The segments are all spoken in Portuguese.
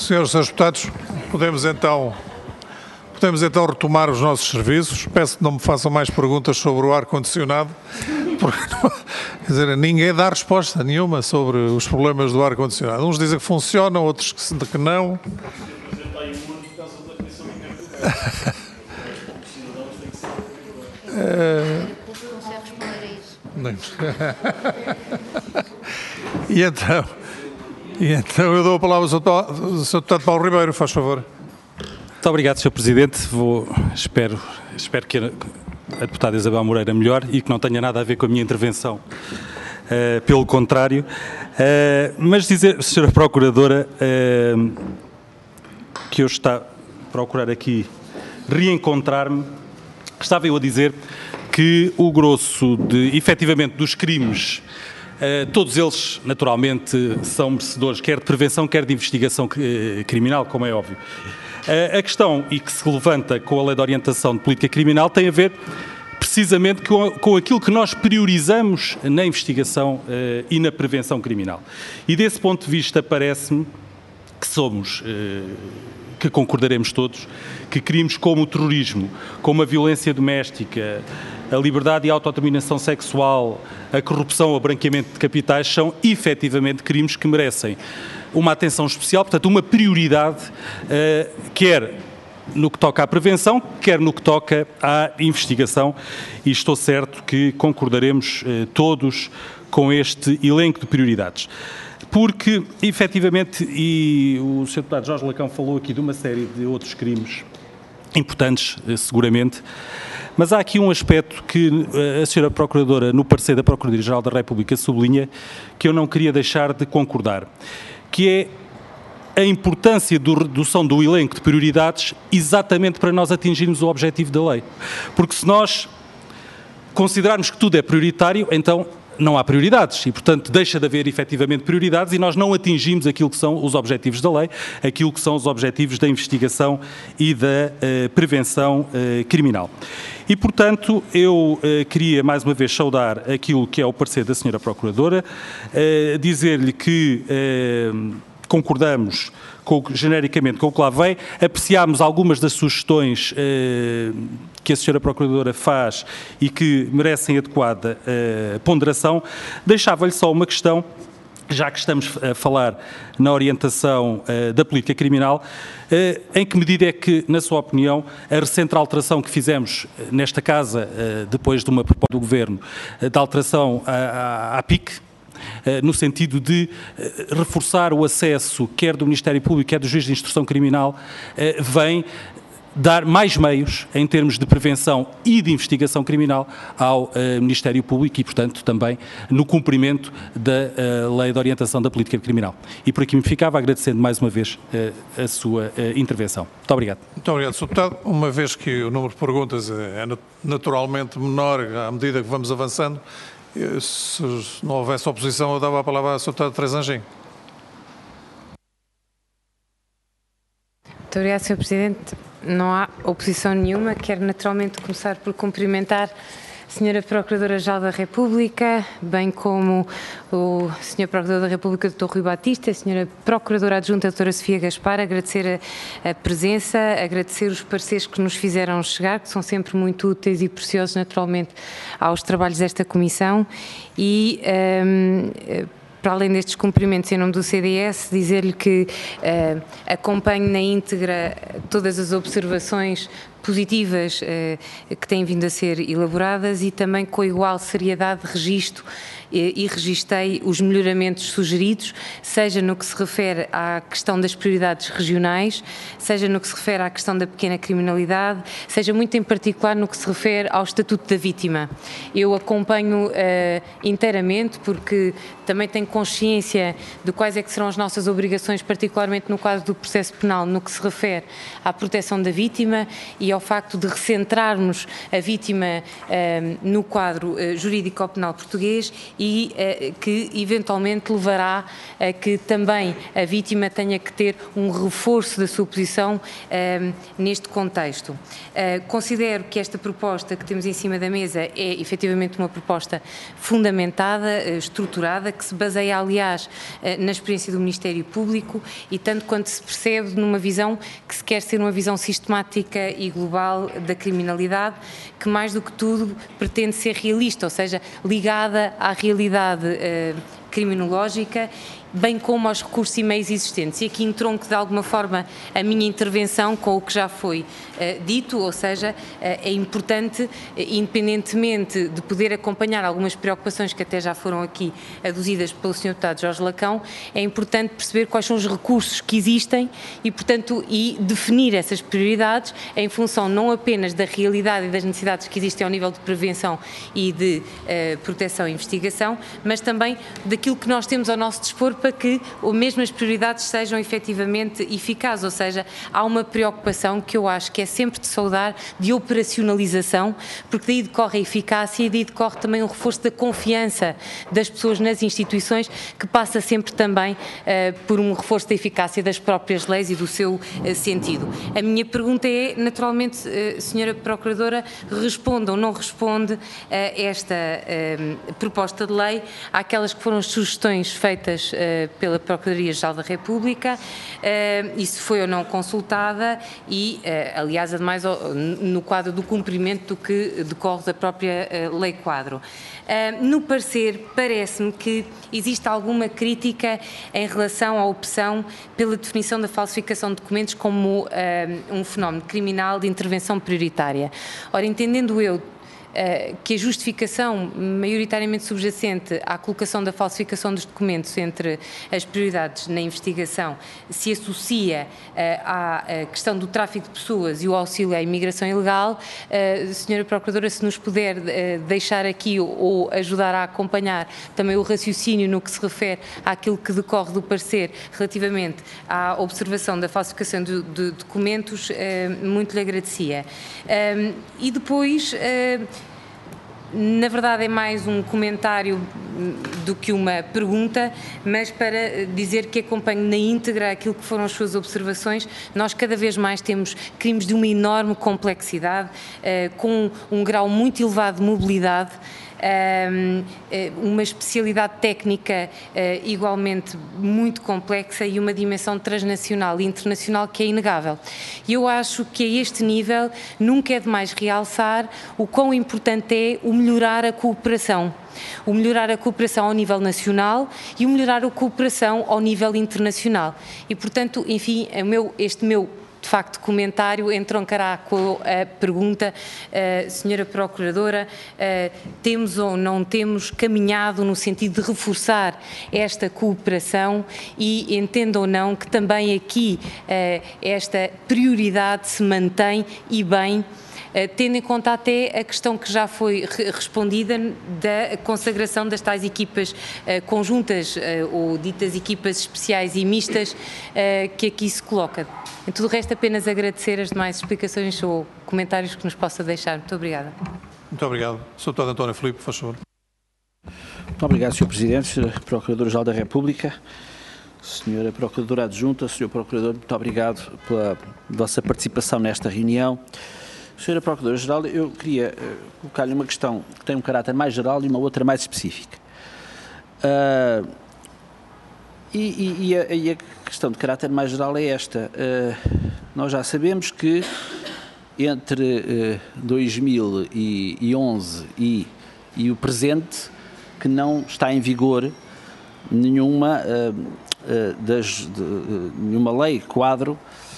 Senhores e senhores deputados, podemos então retomar os nossos serviços. Peço que não me façam mais perguntas sobre o ar-condicionado, porque quer dizer, ninguém dá resposta nenhuma sobre os problemas do ar-condicionado. Uns dizem que funciona, outros que não. E então eu dou a palavra ao Sr. Deputado Paulo Ribeiro, faz favor. Muito obrigado, Sr. Presidente. Espero que a deputada Isabel Moreira melhore e que não tenha nada a ver com a minha intervenção. Pelo contrário. Mas dizer, Sra. Procuradora, que eu está a procurar aqui reencontrar-me, estava eu a dizer que o grosso, efetivamente, dos crimes, todos eles, naturalmente, são merecedores, quer de prevenção, quer de investigação criminal, como é óbvio. A questão, e que se levanta com a Lei de Orientação de Política Criminal, tem a ver precisamente com aquilo que nós priorizamos na investigação e na prevenção criminal. E desse ponto de vista parece-me que concordaremos todos, que crimes como o terrorismo, como a violência doméstica, a liberdade e a autodeterminação sexual, a corrupção, o branqueamento de capitais, são efetivamente crimes que merecem uma atenção especial, portanto, uma prioridade, quer no que toca à prevenção, quer no que toca à investigação, e estou certo que concordaremos todos com este elenco de prioridades. Porque, efetivamente, e o Sr. Deputado Jorge Lacão falou aqui de uma série de outros crimes importantes, seguramente, mas há aqui um aspecto que a Sra. Procuradora, no parecer da Procuradoria-Geral da República, sublinha, que eu não queria deixar de concordar, que é a importância da redução do elenco de prioridades exatamente para nós atingirmos o objetivo da lei. Porque se nós considerarmos que tudo é prioritário, então não há prioridades e, portanto, deixa de haver efetivamente prioridades e nós não atingimos aquilo que são os objetivos da lei, aquilo que são os objetivos da investigação e da prevenção criminal. E, portanto, eu queria mais uma vez saudar aquilo que é o parecer da Sra. Procuradora, dizer-lhe que concordamos genericamente com o que lá vem, apreciámos algumas das sugestões que a Sra. Procuradora faz e que merecem adequada ponderação. Deixava-lhe só uma questão, já que estamos a falar na orientação da política criminal, em que medida é que, na sua opinião, a recente alteração que fizemos nesta Casa, depois de uma proposta do Governo, da alteração à PIC, no sentido de reforçar o acesso, quer do Ministério Público, quer do Juiz de Instrução Criminal, vem dar mais meios em termos de prevenção e de investigação criminal ao Ministério Público e, portanto, também no cumprimento da Lei de Orientação da Política Criminal. E por aqui me ficava agradecendo mais uma vez a sua intervenção. Muito obrigado. Muito obrigado, Sr. Deputado. Uma vez que o número de perguntas é naturalmente menor à medida que vamos avançando, se não houvesse oposição, eu dava a palavra à Sra. Deputada Teresa Anjinho. Muito obrigada, Sr. Presidente. Não há oposição nenhuma. Quero naturalmente começar por cumprimentar a Sra. Procuradora-Geral da República, bem como o Sr. Procurador da República, Dr. Rui Batista, a Sra. Procuradora Adjunta, Dra. Sofia Gaspar, agradecer a presença, agradecer os pareceres que nos fizeram chegar, que são sempre muito úteis e preciosos, naturalmente, aos trabalhos desta Comissão e para além destes cumprimentos em nome do CDS, dizer-lhe que acompanho na íntegra todas as observações positivas que têm vindo a ser elaboradas e também com igual seriedade registro e registrei os melhoramentos sugeridos, seja no que se refere à questão das prioridades regionais, seja no que se refere à questão da pequena criminalidade, seja muito em particular no que se refere ao Estatuto da Vítima. Eu acompanho inteiramente porque também tenho consciência de quais é que serão as nossas obrigações, particularmente no quadro do processo penal, no que se refere à proteção da vítima e e ao facto de recentrarmos a vítima no quadro jurídico-penal português e que eventualmente levará a que também a vítima tenha que ter um reforço da sua posição neste contexto. Considero que esta proposta que temos em cima da mesa é efetivamente uma proposta fundamentada, estruturada, que se baseia, aliás, na experiência do Ministério Público e tanto quanto se percebe numa visão que se quer ser uma visão sistemática e global da criminalidade, que mais do que tudo pretende ser realista, ou seja, ligada à realidade criminológica, bem como aos recursos e meios existentes. E aqui entronco de alguma forma a minha intervenção com o que já foi dito, ou seja, é importante, independentemente de poder acompanhar algumas preocupações que até já foram aqui aduzidas pelo Sr. Deputado Jorge Lacão, é importante perceber quais são os recursos que existem e, portanto, definir essas prioridades em função não apenas da realidade e das necessidades que existem ao nível de prevenção e de proteção e investigação, mas também daquilo que nós temos ao nosso dispor para que as mesmas prioridades sejam efetivamente eficazes, ou seja, há uma preocupação que eu acho que é sempre de saudar de operacionalização, porque daí decorre a eficácia e daí decorre também um reforço da confiança das pessoas nas instituições, que passa sempre também por um reforço da eficácia das próprias leis e do seu sentido. A minha pergunta é, naturalmente, Sra. Procuradora, responde ou não responde a esta proposta de lei, àquelas que foram as sugestões feitas pela Procuradoria-Geral da República, e se foi ou não consultada e, aliás, ademais no quadro do cumprimento do que decorre da própria Lei Quadro. No parecer, parece-me que existe alguma crítica em relação à opção pela definição da falsificação de documentos como um fenómeno criminal de intervenção prioritária. Ora, entendendo eu que a justificação maioritariamente subjacente à colocação da falsificação dos documentos entre as prioridades na investigação se associa à questão do tráfico de pessoas e o auxílio à imigração ilegal, Sra. Procuradora, se nos puder deixar aqui ou ajudar a acompanhar também o raciocínio no que se refere àquilo que decorre do parecer relativamente à observação da falsificação de documentos, muito lhe agradecia. E depois, na verdade é mais um comentário do que uma pergunta, mas para dizer que acompanho na íntegra aquilo que foram as suas observações. Nós cada vez mais temos crimes de uma enorme complexidade, com um grau muito elevado de mobilidade, uma especialidade técnica igualmente muito complexa e uma dimensão transnacional e internacional que é inegável. E eu acho que a este nível nunca é demais realçar o quão importante é o melhorar a cooperação. O melhorar a cooperação ao nível nacional e o melhorar a cooperação ao nível internacional. E, portanto, enfim, este meu de facto, comentário entroncará com a pergunta, Sra. Procuradora, temos ou não temos caminhado no sentido de reforçar esta cooperação e entendo ou não que também aqui esta prioridade se mantém e bem, tendo em conta até a questão que já foi respondida da consagração das tais equipas conjuntas ou ditas equipas especiais e mistas que aqui se coloca. Em tudo o resto, apenas agradecer as demais explicações ou comentários que nos possa deixar. Muito obrigada. Muito obrigado. Sr. Deputado António Filipe, por favor. Muito obrigado, Sr. Presidente, Sr. Procurador-Geral da República, Sra. Procuradora Adjunta, Sr. Procurador, muito obrigado pela vossa participação nesta reunião. Sra. Procuradora-Geral, eu queria colocar-lhe uma questão que tem um caráter mais geral e uma outra mais específica. A questão de caráter mais geral é esta. Nós já sabemos que entre 2011 e o presente que não está em vigor nenhuma lei quadro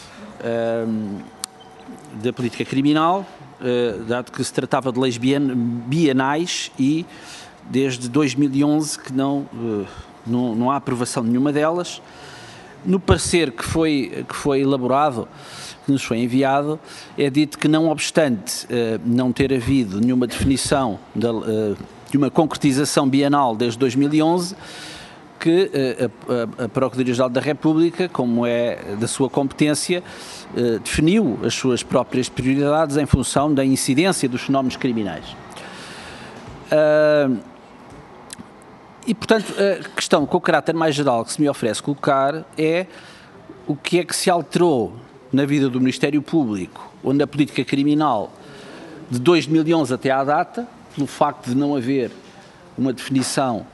da política criminal, dado que se tratava de leis bienais e desde 2011 que não há aprovação nenhuma delas. No parecer que foi elaborado, que nos foi enviado, é dito que não obstante não ter havido nenhuma definição de uma concretização bienal desde 2011, que a Procuradoria-Geral da República, como é da sua competência, definiu as suas próprias prioridades em função da incidência dos fenómenos criminais. E, portanto, a questão com o caráter mais geral que se me oferece colocar é o que é que se alterou na vida do Ministério Público, onde a política criminal de 2011 até à data, pelo facto de não haver uma definição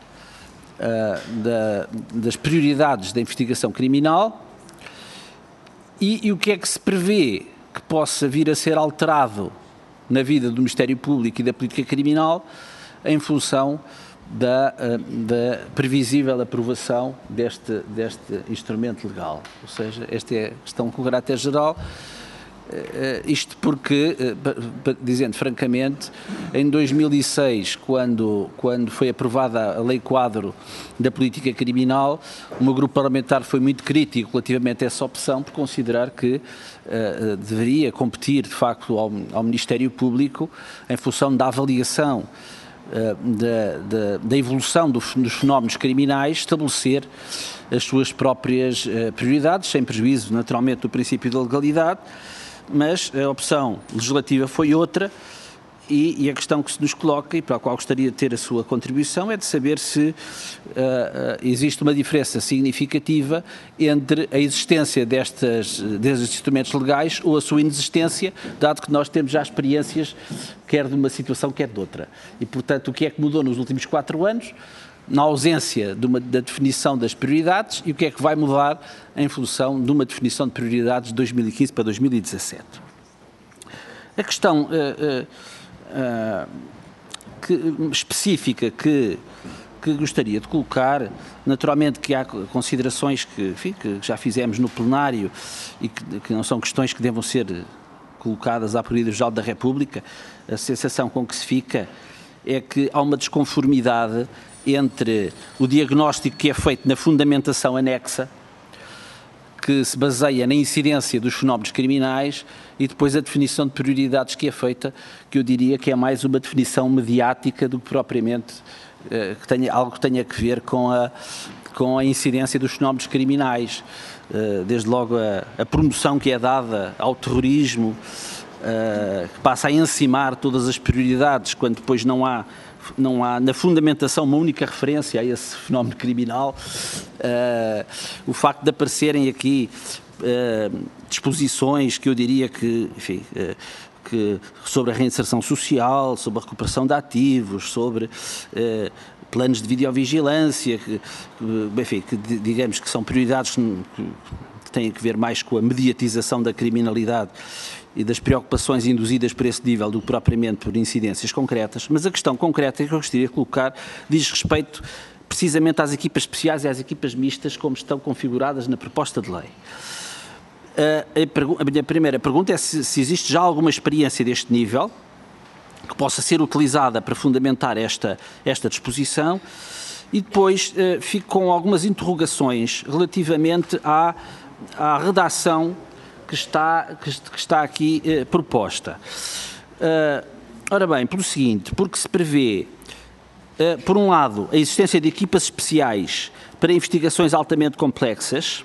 das prioridades da investigação criminal, e o que é que se prevê que possa vir a ser alterado na vida do Ministério Público e da política criminal em função da previsível aprovação deste instrumento legal. Ou seja, esta é a questão com caráter geral. Isto porque, dizendo francamente, em 2006, quando foi aprovada a Lei Quadro da Política Criminal, o meu grupo parlamentar foi muito crítico relativamente a essa opção, por considerar que deveria competir, de facto, ao Ministério Público, em função da avaliação da evolução dos fenómenos criminais, estabelecer as suas próprias prioridades, sem prejuízo, naturalmente, do princípio da legalidade. Mas a opção legislativa foi outra, e a questão que se nos coloca, e para a qual gostaria de ter a sua contribuição, é de saber se existe uma diferença significativa entre a existência destes instrumentos legais ou a sua inexistência, dado que nós temos já experiências, quer de uma situação, quer de outra. E, portanto, o que é que mudou nos últimos 4 anos? Na ausência da definição das prioridades, e o que é que vai mudar em função de uma definição de prioridades de 2015 para 2017. A questão específica que gostaria de colocar, naturalmente que há considerações que já fizemos no plenário e que não são questões que devam ser colocadas à Procuradoria-Geral da República. A sensação com que se fica é que há uma desconformidade entre o diagnóstico que é feito na fundamentação anexa, que se baseia na incidência dos fenómenos criminais, e depois a definição de prioridades que é feita, que eu diria que é mais uma definição mediática do que propriamente algo que tenha a ver com a incidência dos fenómenos criminais. Desde logo a promoção que é dada ao terrorismo, que passa a encimar todas as prioridades, quando depois não há na fundamentação uma única referência a esse fenómeno criminal. O facto de aparecerem aqui disposições que eu diria que, enfim, sobre a reinserção social, sobre a recuperação de ativos, sobre planos de videovigilância, enfim, que digamos que são prioridades que têm a ver mais com a mediatização da criminalidade e das preocupações induzidas por esse nível do que propriamente por incidências concretas. Mas a questão concreta que eu gostaria de colocar diz respeito precisamente às equipas especiais e às equipas mistas como estão configuradas na proposta de lei. A minha primeira pergunta é se existe já alguma experiência deste nível que possa ser utilizada para fundamentar esta disposição, e depois fico com algumas interrogações relativamente à redação que está aqui proposta. Ora bem, pelo seguinte, porque se prevê, por um lado, a existência de equipas especiais para investigações altamente complexas,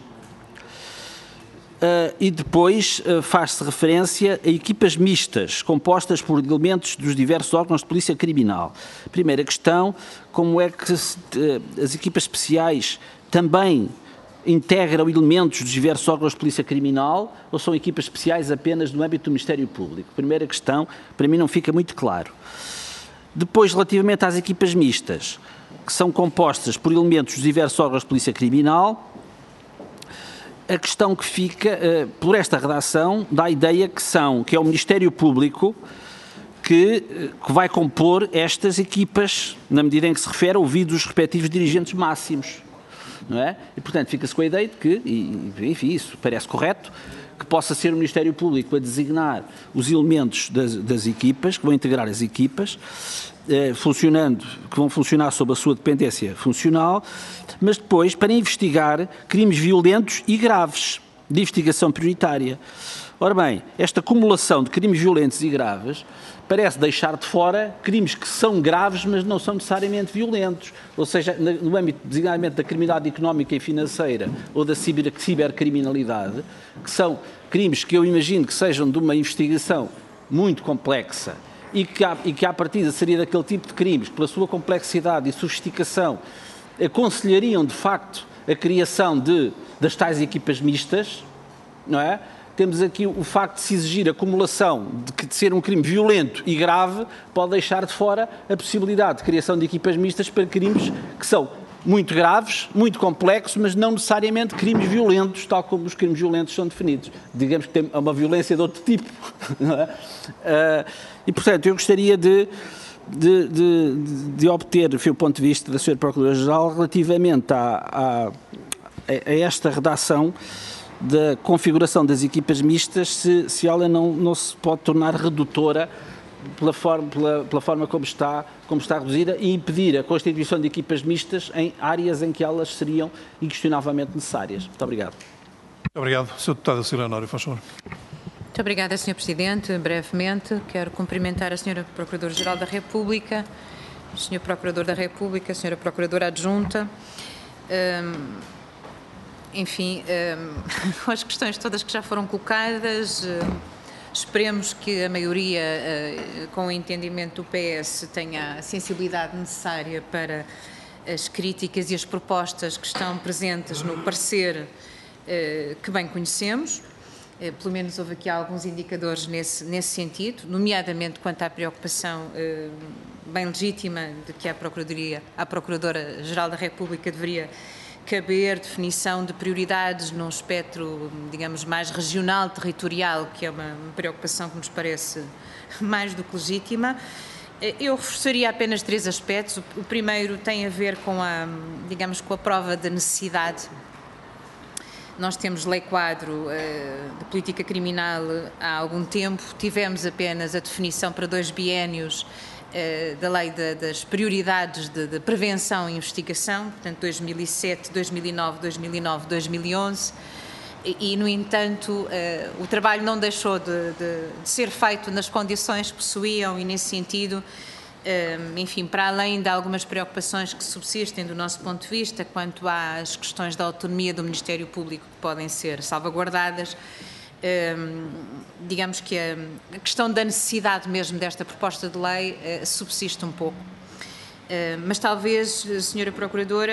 e depois faz-se referência a equipas mistas, compostas por elementos dos diversos órgãos de polícia criminal. Primeira questão, como é que as equipas especiais também integram elementos dos diversos órgãos de polícia criminal, ou são equipas especiais apenas no âmbito do Ministério Público? Primeira questão, para mim não fica muito claro. Depois, relativamente às equipas mistas, que são compostas por elementos dos diversos órgãos de polícia criminal, a questão que fica, por esta redação, dá a ideia que é o Ministério Público que vai compor estas equipas, na medida em que se refere a ouvidos os respectivos dirigentes máximos. Não é? E, portanto, fica-se com a ideia de que, enfim, isso parece correto, que possa ser o Ministério Público a designar os elementos das equipas, que vão integrar as equipas, que vão funcionar sob a sua dependência funcional, mas depois para investigar crimes violentos e graves, de investigação prioritária. Ora bem, esta acumulação de crimes violentos e graves parece deixar de fora crimes que são graves, mas não são necessariamente violentos. Ou seja, no âmbito, designadamente, da criminalidade económica e financeira ou da cibercriminalidade, que são crimes que eu imagino que sejam de uma investigação muito complexa e que à partida seria daquele tipo de crimes que, pela sua complexidade e sofisticação, aconselhariam, de facto, a criação das tais equipas mistas, não é? Temos aqui o facto de se exigir a acumulação de ser um crime violento e grave, pode deixar de fora a possibilidade de criação de equipas mistas para crimes que são muito graves, muito complexos, mas não necessariamente crimes violentos, tal como os crimes violentos são definidos. Digamos que tem uma violência de outro tipo. Não é? E, portanto, eu gostaria de obter o ponto de vista da Sra. Procuradora-Geral relativamente a esta redação da configuração das equipas mistas, se ela não se pode tornar redutora pela forma como está reduzida e impedir a constituição de equipas mistas em áreas em que elas seriam inquestionavelmente necessárias. Muito obrigado. Muito obrigado. Sr. Deputado Cecília Honório, faz favor. Muito obrigada, Sr. Presidente. Brevemente, quero cumprimentar a Sra. Procuradora-Geral da República, o Sr. Procurador da República, a Sra. Procuradora Adjunta. Enfim, com as questões todas que já foram colocadas, esperemos que a maioria, com o entendimento do PS, tenha a sensibilidade necessária para as críticas e as propostas que estão presentes no parecer que bem conhecemos. Pelo menos houve aqui alguns indicadores nesse sentido, nomeadamente quanto à preocupação bem legítima de que a Procuradora-Geral da República deveria caber definição de prioridades num espectro, digamos, mais regional, territorial, que é uma preocupação que nos parece mais do que legítima. Eu reforçaria apenas 3 aspectos. O primeiro tem a ver com digamos, com a prova da necessidade. Nós temos lei quadro de política criminal há algum tempo, tivemos apenas a definição para 2 biénios da lei das prioridades de prevenção e investigação, portanto 2007, 2009, 2009, 2011, e no entanto o trabalho não deixou de ser feito nas condições que possuíam e nesse sentido, enfim, para além de algumas preocupações que subsistem do nosso ponto de vista quanto às questões da autonomia do Ministério Público que podem ser salvaguardadas, digamos que a questão da necessidade mesmo desta proposta de lei subsiste um pouco. Mas talvez, Sra. Procuradora,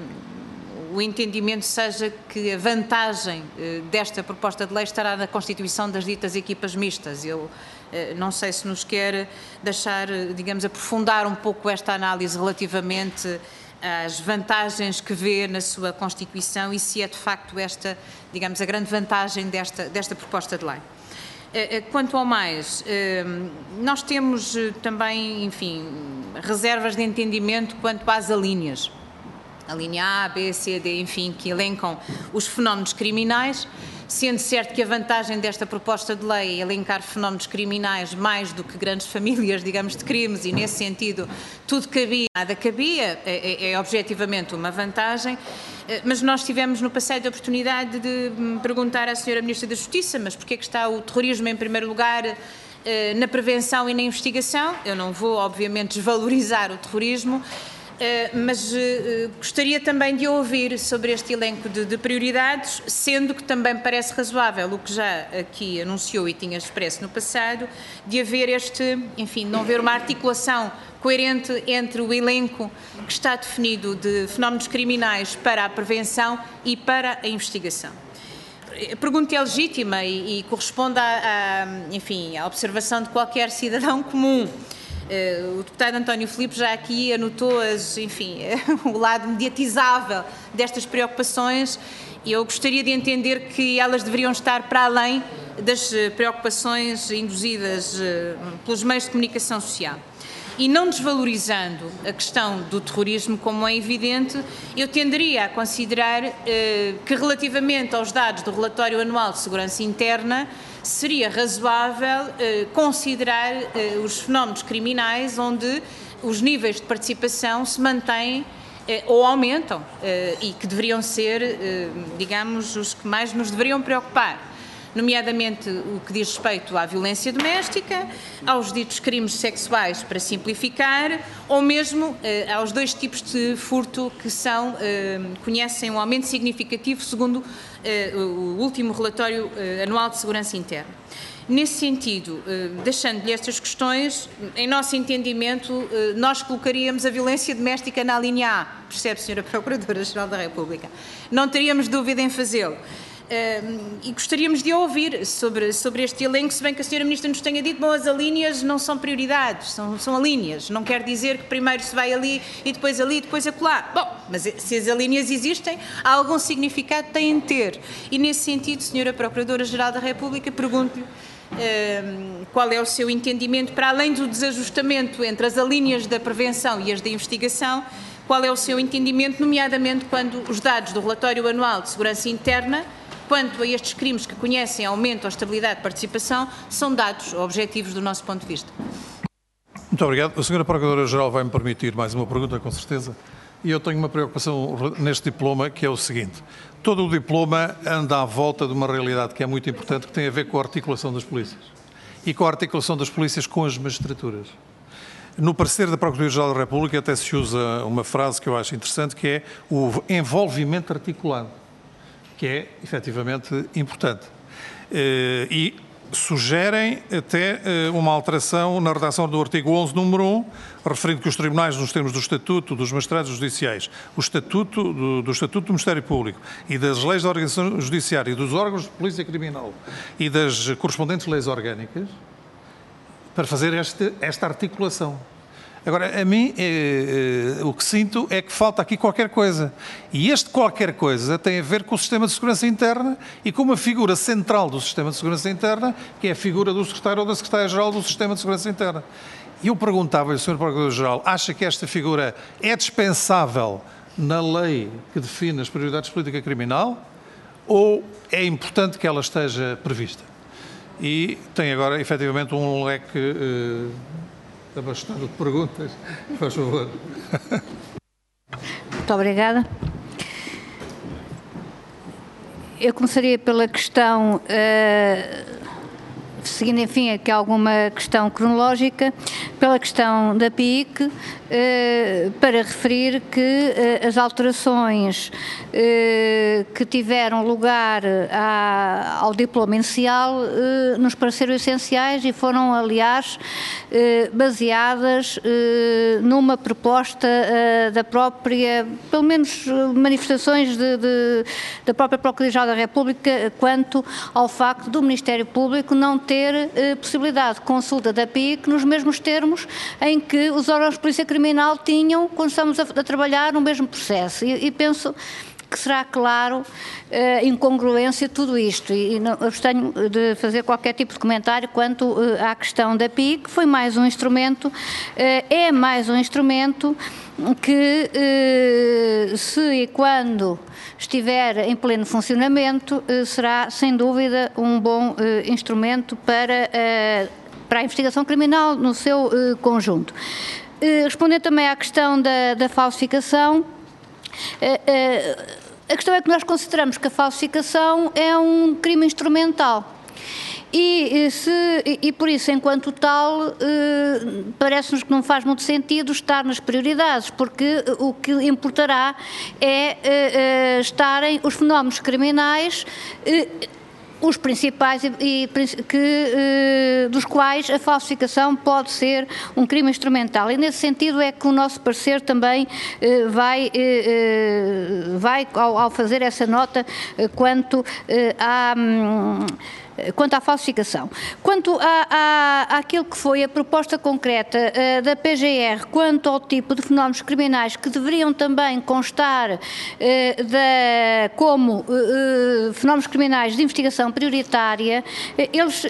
o entendimento seja que a vantagem desta proposta de lei estará na constituição das ditas equipas mistas. Eu não sei se nos quer deixar, digamos, aprofundar um pouco esta análise relativamente às vantagens que vê na sua Constituição e se é de facto esta, digamos, a grande vantagem desta proposta de lei. Quanto ao mais, nós temos também, enfim, reservas de entendimento quanto às alíneas. A linha A, B, C, D, enfim, que elencam os fenómenos criminais, sendo certo que a vantagem desta proposta de lei é elencar fenómenos criminais mais do que grandes famílias, digamos, de crimes, e nesse sentido tudo cabia, nada cabia, é objetivamente uma vantagem, mas nós tivemos no passado a oportunidade de perguntar à Sra. Ministra da Justiça, mas porquê é que está o terrorismo em primeiro lugar na prevenção e na investigação? Eu não vou, obviamente, desvalorizar o terrorismo, mas gostaria também de ouvir sobre este elenco de prioridades, sendo que também parece razoável o que já aqui anunciou e tinha expresso no passado, de haver enfim, não haver uma articulação coerente entre o elenco que está definido de fenómenos criminais para a prevenção e para a investigação. A pergunta é legítima e corresponde enfim, à observação de qualquer cidadão comum. O deputado António Filipe já aqui anotou enfim, o lado mediatizável destas preocupações e eu gostaria de entender que elas deveriam estar para além das preocupações induzidas pelos meios de comunicação social. E não desvalorizando a questão do terrorismo, como é evidente, eu tenderia a considerar que relativamente aos dados do Relatório Anual de Segurança Interna, seria razoável considerar os fenómenos criminais onde os níveis de participação se mantêm ou aumentam e que deveriam ser, digamos, os que mais nos deveriam preocupar. nomeadamente o que diz respeito à violência doméstica, aos ditos crimes sexuais, para simplificar, ou mesmo aos 2 tipos de furto que conhecem um aumento significativo, segundo o último relatório anual de segurança interna. Nesse sentido, deixando-lhe estas questões, em nosso entendimento, nós colocaríamos a violência doméstica na linha A, percebe, Sra. Procuradora-Geral da República? Não teríamos dúvida em fazê-lo. E gostaríamos de ouvir sobre este elenco, se bem que a Sra. Ministra nos tenha dito, bom, as alíneas não são prioridades, são alíneas, não quer dizer que primeiro se vai ali e depois acolá. Bom, mas se as alíneas existem, algum significado têm de ter. E nesse sentido, Sra. Procuradora-Geral da República, pergunto-lhe qual é o seu entendimento, para além do desajustamento entre as alíneas da prevenção e as da investigação, qual é o seu entendimento, nomeadamente quando os dados do relatório anual de segurança interna, quanto a estes crimes que conhecem aumento ou estabilidade de participação, são dados objetivos do nosso ponto de vista. Muito obrigado. A Sra. Procuradora-Geral vai-me permitir mais uma pergunta, com certeza. E eu tenho uma preocupação neste diploma, que é o seguinte. Todo o diploma anda à volta de uma realidade que é muito importante, que tem a ver com a articulação das polícias. E com a articulação das polícias com as magistraturas. No parecer da Procuradoria-Geral da República até se usa uma frase que eu acho interessante, que é o envolvimento articulado, que é efetivamente importante. E sugerem até uma alteração na redação do artigo 11, número 1, referindo que os tribunais, nos termos do Estatuto dos Magistrados Judiciais, do Estatuto do Ministério Público e das leis da organização judiciária e dos órgãos de polícia criminal e das correspondentes leis orgânicas, para fazer esta articulação. Agora, a mim, o que sinto é que falta aqui qualquer coisa. E este qualquer coisa tem a ver com o sistema de segurança interna e com uma figura central do sistema de segurança interna, que é a figura do secretário ou da secretária-geral do sistema de segurança interna. E eu perguntava-lhe, Sr. Procurador-Geral, acha que esta figura é dispensável na lei que define as prioridades de política criminal ou é importante que ela esteja prevista? E tem agora, efetivamente, um leque abastado de perguntas. Faz favor. Muito obrigada. Eu começaria pela questão, seguindo, enfim, aqui alguma questão cronológica, pela questão da PIC, para referir que as alterações que tiveram lugar ao diploma inicial nos pareceram essenciais e foram, aliás, baseadas numa proposta da própria, pelo menos manifestações da própria Procuradoria-Geral da República quanto ao facto do Ministério Público não ter possibilidade de consulta da PIC nos mesmos termos em que os órgãos de polícia criminal tinham quando estamos a trabalhar no mesmo processo. E penso que será claro incongruência tudo isto e não abstenho de fazer qualquer tipo de comentário quanto à questão da PIC, que foi mais um instrumento, é mais um instrumento que se e quando estiver em pleno funcionamento será sem dúvida um bom instrumento para a investigação criminal no seu conjunto. Respondendo também à questão da falsificação, a questão é que nós consideramos que a falsificação é um crime instrumental e por isso, enquanto tal, parece-nos que não faz muito sentido estar nas prioridades, porque o que importará é estarem os fenómenos criminais os principais dos quais a falsificação pode ser um crime instrumental. E nesse sentido é que o nosso parecer também vai ao fazer essa nota quanto à falsificação. Quanto àquilo que foi a proposta concreta da PGR quanto ao tipo de fenómenos criminais que deveriam também constar como fenómenos criminais de investigação prioritária, eles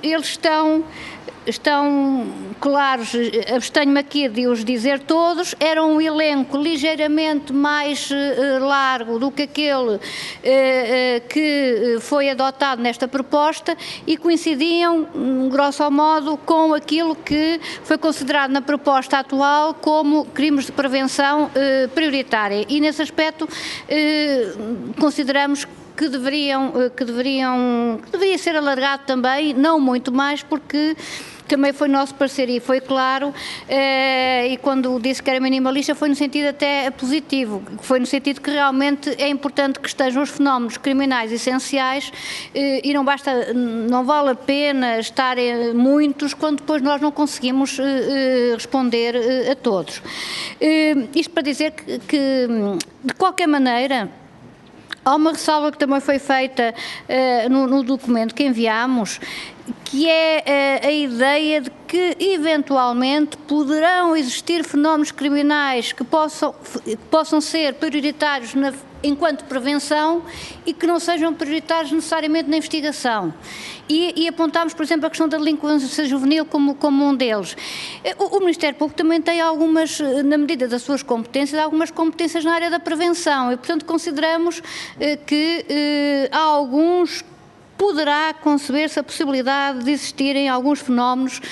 estão claros, abstenho-me aqui de os dizer todos, era um elenco ligeiramente mais largo do que aquele que foi adotado nesta proposta e coincidiam, grosso modo, com aquilo que foi considerado na proposta atual como crimes de prevenção prioritária. E nesse aspecto consideramos que deveria ser alargado também, não muito mais, porque também foi nosso parceiro e foi claro, e quando disse que era minimalista foi no sentido até positivo, foi no sentido que realmente é importante que estejam os fenómenos criminais essenciais e não vale a pena estarem muitos quando depois nós não conseguimos responder a todos. Isto para dizer que de qualquer maneira, há uma ressalva que também foi feita no documento que enviámos, que é a ideia de que, eventualmente, poderão existir fenómenos criminais que possam ser prioritários enquanto prevenção e que não sejam prioritários necessariamente na investigação. E apontámos, por exemplo, a questão da delinquência juvenil como um deles. O Ministério Público também tem algumas, na medida das suas competências, algumas competências na área da prevenção e, portanto, consideramos que há alguns poderá conceber-se a possibilidade de existirem alguns fenómenos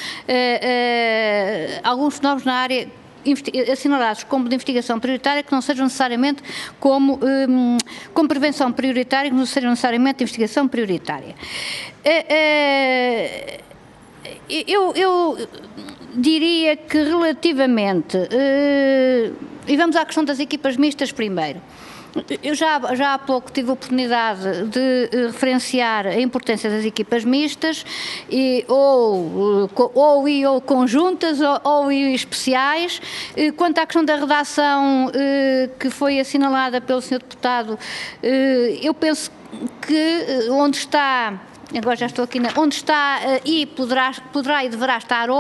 na área assinalados como de investigação prioritária que não sejam necessariamente como prevenção prioritária, que não sejam necessariamente de investigação prioritária. Eu diria que relativamente, e vamos à questão das equipas mistas primeiro. Eu já há pouco tive a oportunidade de referenciar a importância das equipas mistas, ou conjuntas ou especiais. Quanto à questão da redação que foi assinalada pelo Sr. Deputado, eu penso que onde está, agora já estou aqui, onde está e poderá e deverá estar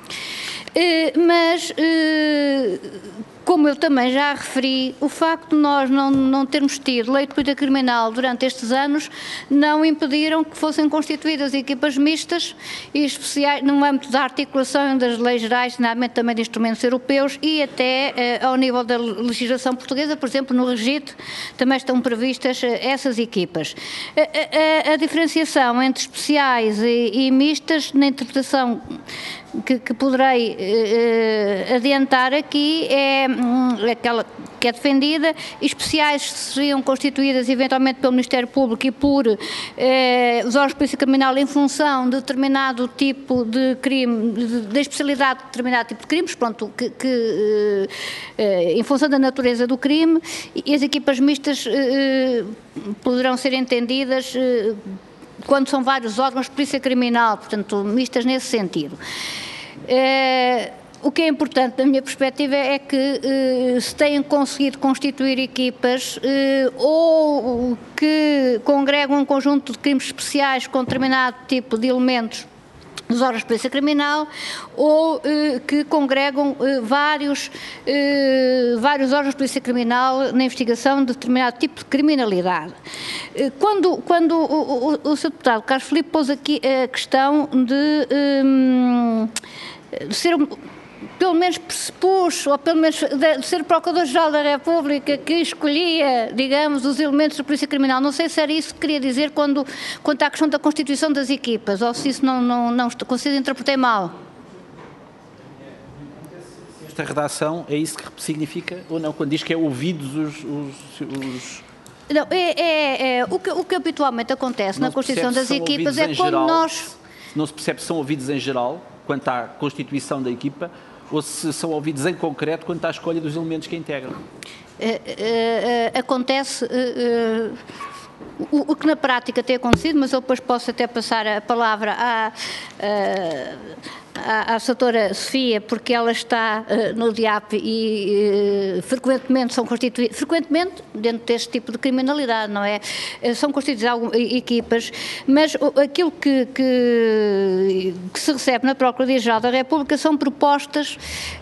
mas como eu também já referi, o facto de nós não termos tido lei de política criminal durante estes anos não impediram que fossem constituídas equipas mistas e especiais no âmbito da articulação das leis gerais, nomeadamente também de instrumentos europeus e até ao nível da legislação portuguesa, por exemplo, no REGIT também estão previstas essas equipas. A diferenciação entre especiais e mistas, na interpretação que poderei adiantar aqui é aquela que é defendida, especiais seriam constituídas eventualmente pelo Ministério Público e por os órgãos de polícia criminal em função de determinado tipo de crime, da especialidade de determinado tipo de crimes, pronto, em função da natureza do crime, e as equipas mistas poderão ser entendidas quando são vários órgãos de polícia criminal, portanto, mistas nesse sentido. O que é importante, da minha perspectiva, é que se tenham conseguido constituir equipas ou que congregam um conjunto de crimes especiais com determinado tipo de elementos dos órgãos de polícia criminal ou que congregam vários órgãos de polícia criminal na investigação de determinado tipo de criminalidade. Quando o Sr. Deputado Carlos Filipe pôs aqui a questão de ser, pelo menos pressupôs, ou pelo menos de ser o Procurador-Geral da República que escolhia, digamos, os elementos da Polícia Criminal. Não sei se era isso que queria dizer quanto à questão da constituição das equipas, ou se isso não consigo interpretar mal. Esta redação é isso que significa, ou não, quando diz que é ouvidos os... Não, o que habitualmente acontece na constituição das equipas é quando nós... Não se percebe se são ouvidos em geral, quanto à constituição da equipa, ou se são ouvidos em concreto quanto à escolha dos elementos que a integram? Acontece o que na prática tem acontecido, mas eu depois posso até passar a palavra à doutora Sofia, porque ela está no DIAP e frequentemente são constituídas, dentro deste tipo de criminalidade, não é? São constituídas equipas, mas aquilo que se recebe na Procuradoria-Geral da República são propostas,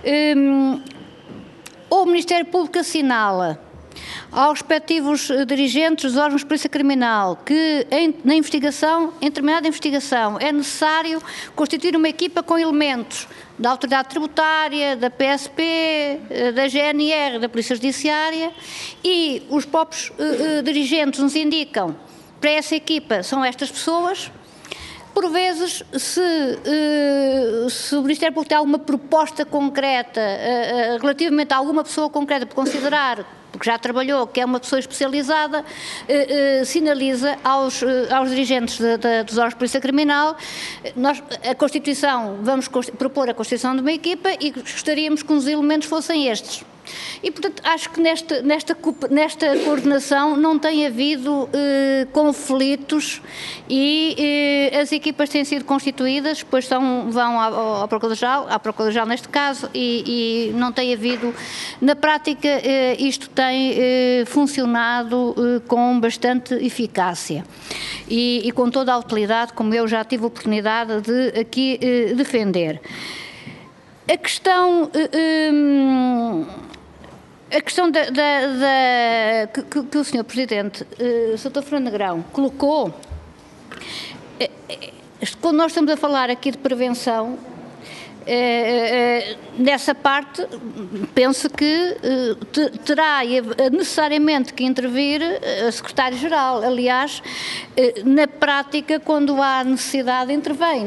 ou o Ministério Público assinala aos respectivos dirigentes dos órgãos de polícia criminal que na investigação, em determinada investigação, é necessário constituir uma equipa com elementos da Autoridade Tributária, da PSP, da GNR, da Polícia Judiciária, e os próprios dirigentes nos indicam para essa equipa são estas pessoas. por vezes, se o Ministério Público tem alguma proposta concreta relativamente a alguma pessoa concreta por considerar, porque já trabalhou, que é uma pessoa especializada, sinaliza aos dirigentes dos órgãos de polícia criminal, a Constituição, vamos propor a constituição de uma equipa e gostaríamos que os elementos fossem estes. E, portanto, acho que nesta coordenação não tem havido conflitos e as equipas têm sido constituídas, depois vão ao Procurador-Geral neste caso, e não tem havido, na prática, isto tem funcionado com bastante eficácia e com toda a utilidade, como eu já tive a oportunidade de aqui defender. A questão que o Sr. Presidente, Sr. Fernando Negrão, colocou, quando nós estamos a falar aqui de prevenção, nessa parte, penso que terá necessariamente que intervir a Secretária-Geral. Aliás, na prática, quando há necessidade, intervém.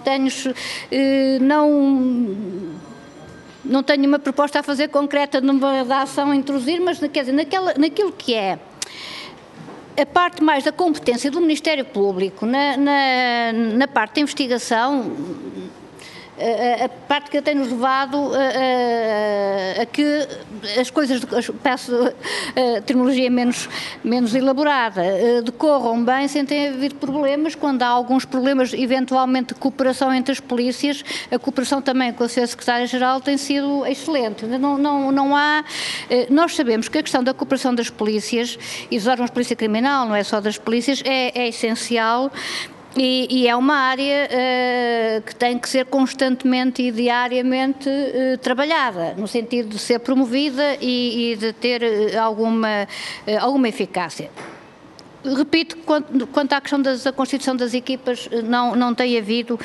Não tenho uma proposta a fazer concreta numa ação a introduzir, mas quer dizer, naquilo que é a parte mais da competência do Ministério Público, na parte da investigação, a parte que tem nos levado a que as coisas, peço a terminologia menos elaborada, decorram bem sem ter havido problemas. Quando há alguns problemas, eventualmente, de cooperação entre as polícias, a cooperação também com a Sra. Secretária-Geral tem sido excelente. Não há... Nós sabemos que a questão da cooperação das polícias e dos órgãos de polícia criminal, não é só das polícias, é essencial. E é uma área que tem que ser constantemente e diariamente trabalhada, no sentido de ser promovida e de ter alguma eficácia. Repito, quanto à questão da constituição das equipas, não tem havido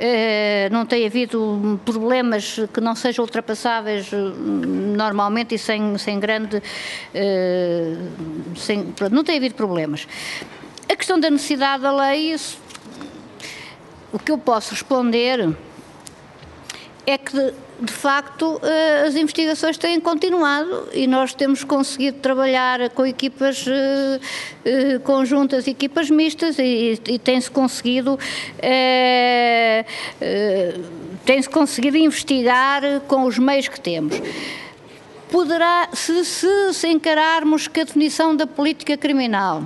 problemas que não sejam ultrapassáveis normalmente e sem grande... não tem havido problemas. A questão da necessidade da lei... O que eu posso responder é que, de facto, as investigações têm continuado e nós temos conseguido trabalhar com equipas conjuntas, equipas mistas, e tem-se conseguido investigar com os meios que temos. Se encararmos que a definição da política criminal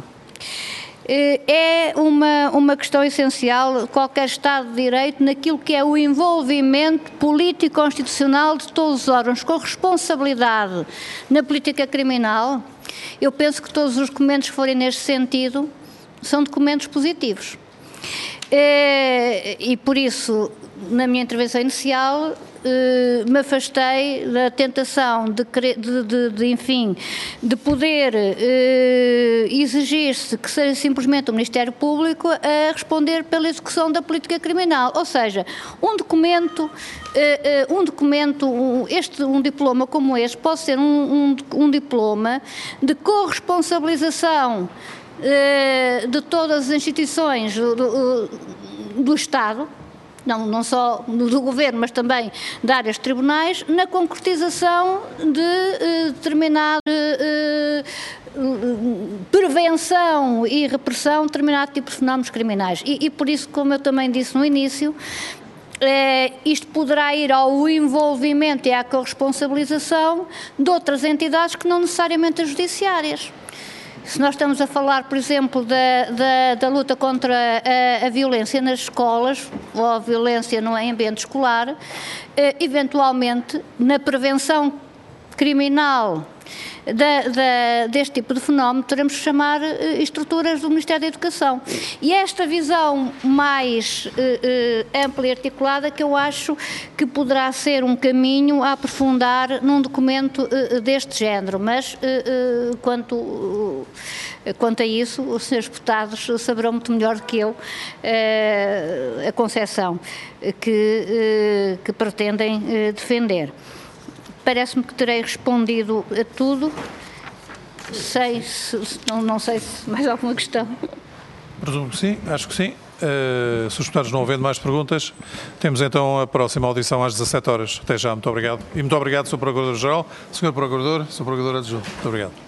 é uma questão essencial, qualquer Estado de Direito, naquilo que é o envolvimento político-constitucional de todos os órgãos com responsabilidade na política criminal. Eu penso que todos os documentos que forem neste sentido são documentos positivos. E por isso, na minha intervenção inicial, me afastei da tentação de poder exigir-se que seja simplesmente o Ministério Público a responder pela execução da política criminal. Ou seja, um diploma como este pode ser um diploma de corresponsabilização de todas as instituições do Estado, não só do Governo, mas também de áreas de tribunais, na concretização de determinado prevenção e repressão de determinado tipo de fenómenos criminais. E por isso, como eu também disse no início, isto poderá ir ao envolvimento e à corresponsabilização de outras entidades que não necessariamente as judiciárias. Se nós estamos a falar, por exemplo, da luta contra a violência nas escolas, ou a violência no ambiente escolar, eventualmente, na prevenção criminal deste tipo de fenómeno, teremos que chamar estruturas do Ministério da Educação. E esta visão mais ampla e articulada que eu acho que poderá ser um caminho a aprofundar num documento deste género, mas quanto a isso, os senhores deputados saberão muito melhor do que eu a concepção que pretendem defender. Parece-me que terei respondido a tudo. Não sei se mais alguma questão. Presumo que sim, acho que sim. Se os deputados não havendo mais perguntas, temos então a próxima audição às 17 horas. Até já, muito obrigado. E muito obrigado, Sr. Procurador-Geral, Sr. Procurador, Sr. Procurador Adjunto. Muito obrigado.